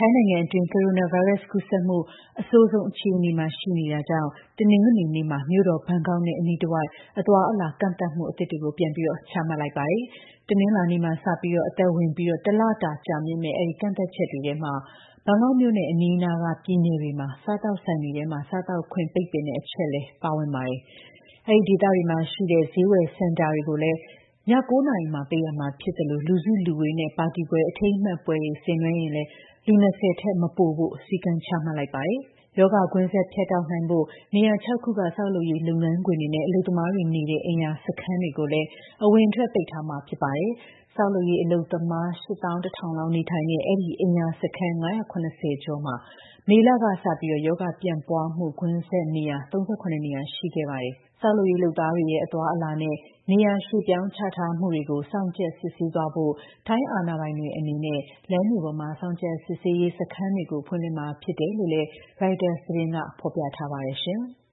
ထိုင်းနိုင်ငံအတွင်း ကိုရိုနာဗိုင်းရပ်စ်ကူးစက်မှု အဆိုးဆုံးအခြေအနေမှာရှိနေတာကြောင့် တနင်္ဂနွေနေ့မှာ မြို့တော်ဘန်ကောက်နဲ့အနီးတဝိုက် အသွားအလာကန့်သတ်မှုအသစ်တွေကို ပြန်ပြီးချမှတ်လိုက်ပါတယ်။ တနင်္လာနေ့မှာစပြီး အသက်ဝင်ပြီး တလတာကြာမြင့်မယ့် အဲဒီကန့်သတ်ချက်တွေထဲမှာ ဘန်ကောက်မြို့နဲ့အနီးအနားက ပြည်နယ်တွေမှာ စားသောက်ဆိုင်တွေထဲမှာ စားသောက်ခွင့်ပိတ်ပင်တဲ့အချက်လည်း ပါဝင်ပါတယ်။ အဲဒီဒေသတွေမှာရှိတဲ့ ဈေးဝယ်စင်တာတွေကိုလည်း ည 9 နာရီမှာပိတ်ရမှာဖြစ်သလို လူစုလူဝေးနဲ့ ပါတီပွဲအထိမ်းအမှတ်ပွဲတွေဆင်နွှဲရင်လည်း လူ 20 ထက်မပိုဖို့ စည်းကမ်းချမှတ်လိုက်ပါတယ်။ ရောဂါကွင်းဆက်ဖြတ်တောက်နိုင်ဖို့ နေရာ 6 ခုက ဆောက်လုပ်ရေးလုပ်ငန်းခွင်တွေနဲ့ အလုပ်သမားတွေနေတဲ့ အိမ်ယာစခန်းတွေကိုလည်း အဝင်အထွက်ပိတ်ထားမှာဖြစ်ပါတယ်။ ဆောက်လုပ်ရေးအလုပ်သမား 81000 လောက်နေထိုင်တဲ့ အဲဒီအိမ်ယာစခန်း 570 ကျော်မှာ မေလကစပြီး ရောဂါပြန့်ပွားမှုကွင်းဆက်နေရာ 37 နေရာရှိခဲ့ပါတယ်။ ဆောက်လုပ်ရေးလုပ်သားတွေရဲ့အသွားအလာနဲ့ နေရာရွှေ့ပြောင်းချထားမှုတွေကို စောင့်ကြပ်စစ်ဆေးသွားဖို့ ထိုင်းအာဏာပိုင်တွေအနေနဲ့ လမ်းတွေပေါ်မှာ စောင့်ကြပ်စစ်ဆေးရေးစခန်းတွေကို ဖွင့်လှစ်မှာဖြစ်တယ်လို့လည်း Reuters သတင်းက ဖော်ပြထားပါတယ်။